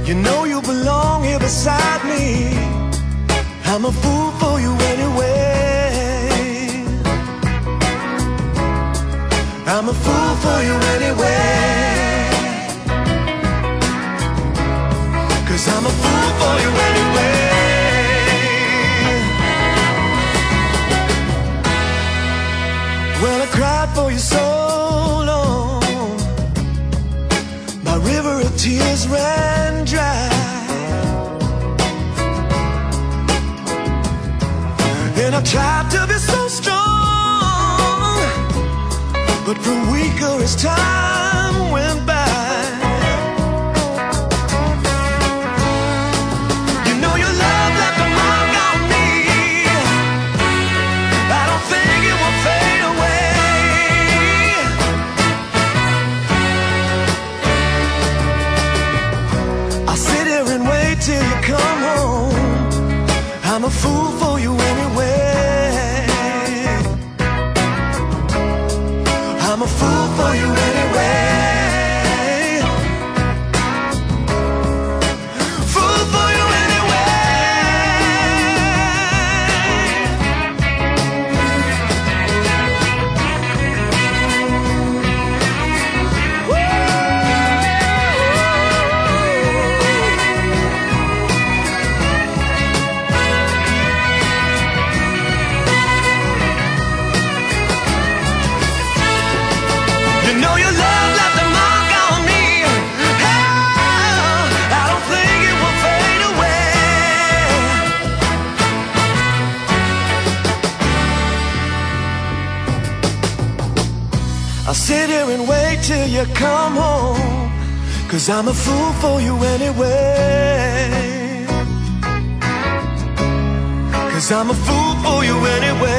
You know you belong here beside me. I'm a fool for you anyway. I'm a fool for you anyway. 'Cause I'm a fool for you anyway. Well, I cried for you so long, my river of tears ran dry. And I tried to be so strong, but grew weaker as time went by. You know your love left a mark on me. I don't think it will fade away. I'll sit here and wait till you come home. I'm a fool for you anyway. I'm a fool for you anyway. Fool for you anyway. You know your love left a mark on me. Oh, I don't think it will fade away. I'll sit here and wait till you come home, 'cause I'm a fool for you anyway. 'Cause I'm a fool for you anyway.